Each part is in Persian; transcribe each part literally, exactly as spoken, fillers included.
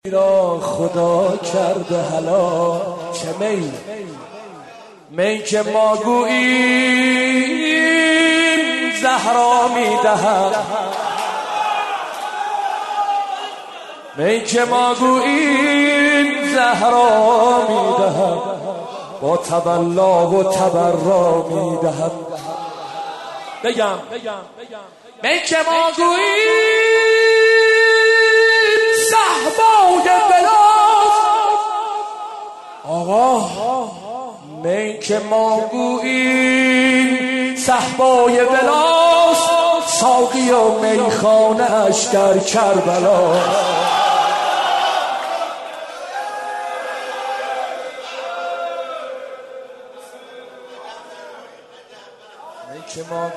را خدا کرده حلال. چه می می که ما گوییم زهرا میدهد، می که ما گوییم زهرا میدهد، با تولا و تبرا میدهد. بگم می که ما گوییم صحبای بلاست. آقا می که ما گوییم صحبای بلاست، ساقی و میخانه اش در کربلا. می که ما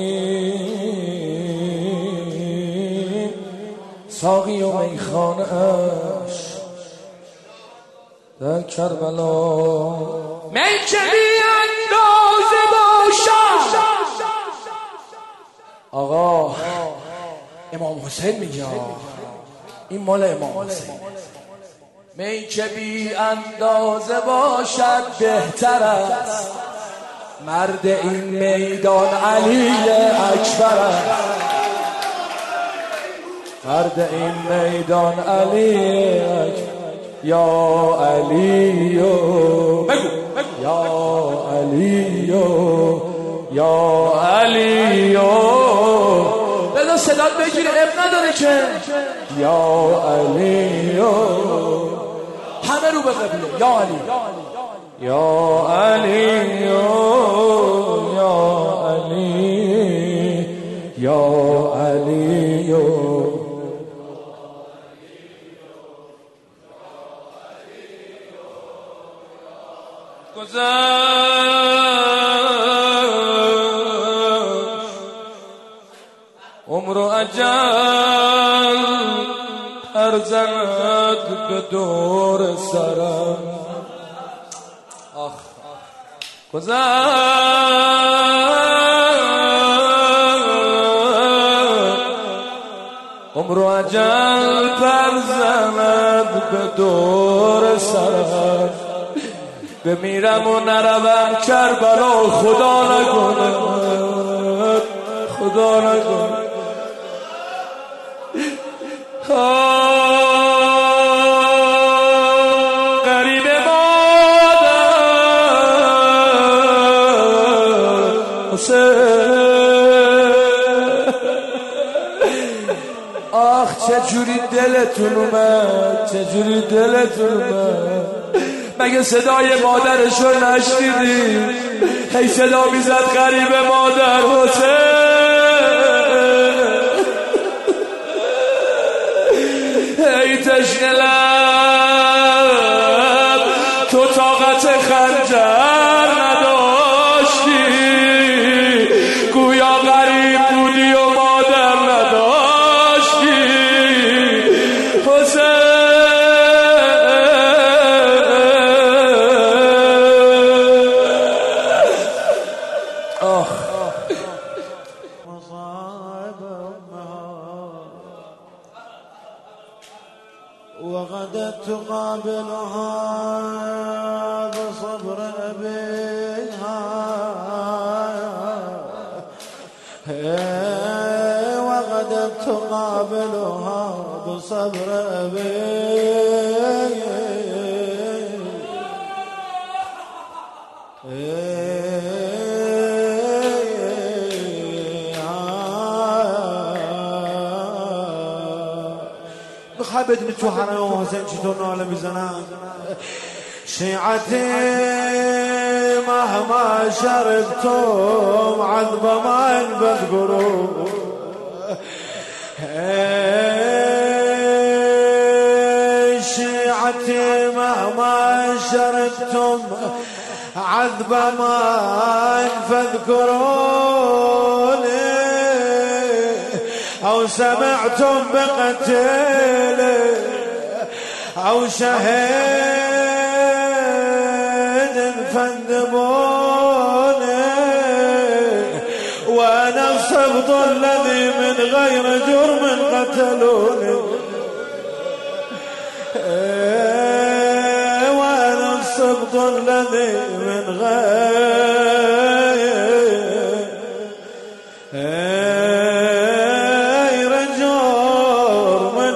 گوییم ساقی و میخانه اش در کربلا. می که بی اندازه باشد. آقا امام حسین میگه، این مال امام حسین. می که بی اندازه باشد بهتر است، مرد این میدان علی اکبر است، مرد این میدان علی اکبر. یا علیو بگو یا علیو یا علیو. بذار صدات بگیره، اب نداره که. یا علیو همه رو به قبله. یا علی یا علیو یا علی یا علیو. عمر و اجل پر زند به دور سرم. آخ گذشت عمر و اجل پر زند به دور سرم. بمیرم و نروم کربلا، خدا نکنه خدا نکنه. غریب مادر حسین، آخ چجوری دلتون اومد، چجوری دلتون اومد. مگه صدای مادرشو نشنیدی؟ هی صدا میزد غریب مادر حسین. ای تشنه لب تو طاقت خنجر نداشتی، گویا غریب بودی و مادر نداشتی حسین. وغدت تقابلها بصبر أبيها، وغدت تقابلها بصبر أبيها. خبد من تو حرم حسین چطور ناله میزنن. شیعتی مهما شربتم عذب من بذكروا، شیعتی مهما شربتم عذب من فاذكروني، أو سمعتم بقتله أو شهيد فاندبوني، وأنا الصبط الذي من غير جرم قتلوني. وين الصبط الذي من غير جور من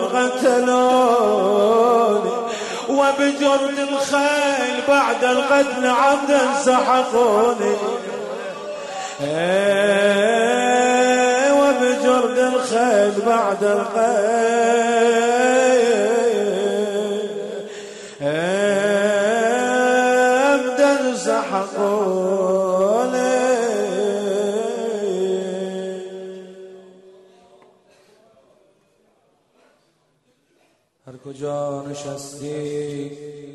قتلوني وبجرد الخيل بعد القتل عبدا سحقوني وبجرد الخيل بعد القتل عبدا سحقوني. هر کجا نشستی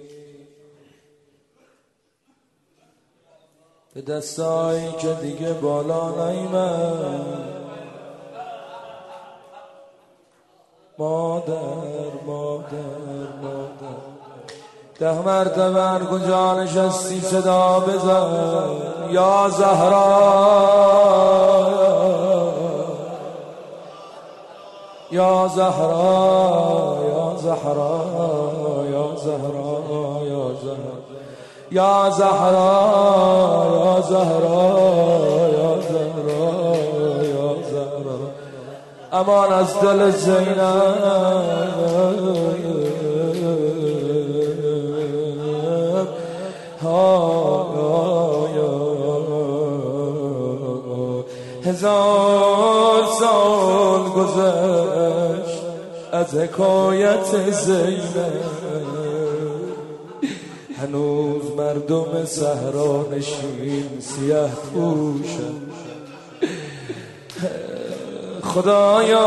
به دستایی که دیگه بالا نیمد، مادر مادر مادر ده مرتبه هر کجا نشستی صدا بزن یا زهرا یا زهرا یا زهرا یا زهرا یا زهرا یا زهرا یا زهرا یا زهرا یا زهرا امان از دل زینب هزار سال گذشت از حکایت زینب، هنوز مردم صحرا نشین سیاه پوشن. خدایا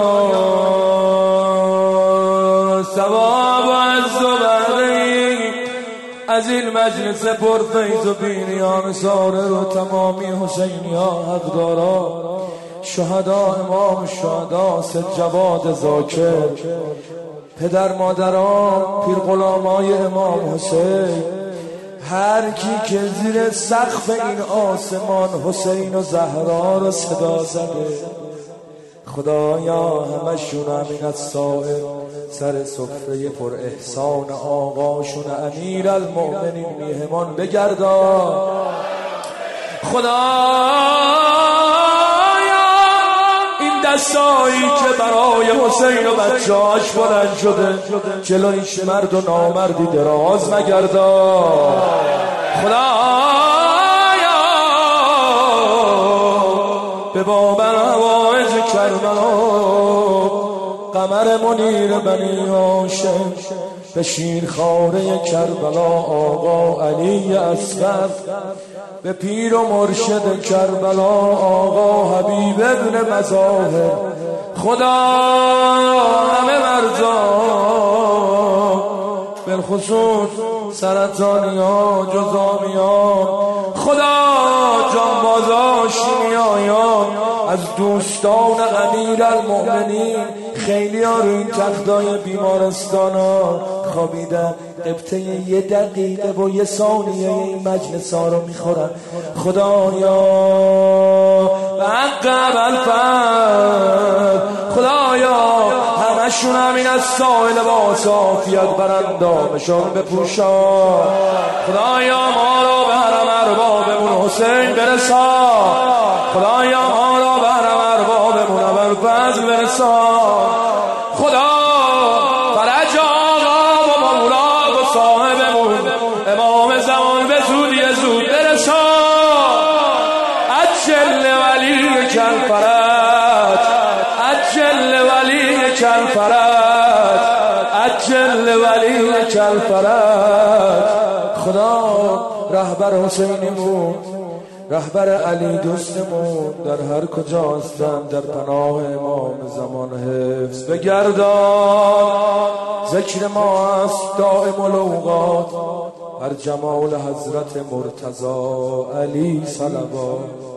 ثواب از و بهره از این مجلس پرفیض و بینیان ساره رو تمامی حسینی ها حقدارا شهدا امام شهدا سید جواد ذاکر پدر مادران پیر غلامای امام حسین هر کی که زیر سقف این آسمان حسین و زهرا رو صدا زده خدایا همشون امین از سائر سر سفره پر احسان آقاشون امیر المؤمنین میهمان بگردان. خدایا این دستایی که برای حسین و بچه‌اش بلند شده جلویش مرد و نامردی دراز مگردان. خدایا به باب الهوایج کربلا قمر منیر بنی هاشم به شیرخواره کربلا آقا علی اصغر به پیر و مرشد کربلا آقا حبیب ابن مظاهر خدا همه مرزا بالخصوص سرطانی ها جزامی ها خدا جانبازا شیمیایان از دوستان امیر المؤمنین خیلی ها رو این تختای بیمارستان ها خوابیدن قبطه یه دقیقه و یه ثانیه این مجلس ها رو میخورن. خدایا به حق ابوالفضل خدایا همشون همین از سائل با صافیت براندامشون بپوشان. خدایا ما رو به حرم اربابمون حسین برسان. خدایا ما رو به حرم اربابمون ابوالفضل برسان. خدا فرج آقا و مولا و صاحبمون امام زمان به زودی زود برسان. اجل ولی کل فرج اجل ولی کل فرج اجل ولی کل فرج. خدا رهبر حسینیمون رهبر علی دوستمون در هر کجا هستن در پناه امام زمان حفظ بگردان. ذکر ما است دائم الاوقات بر جمال حضرت مرتضی علی صلوات.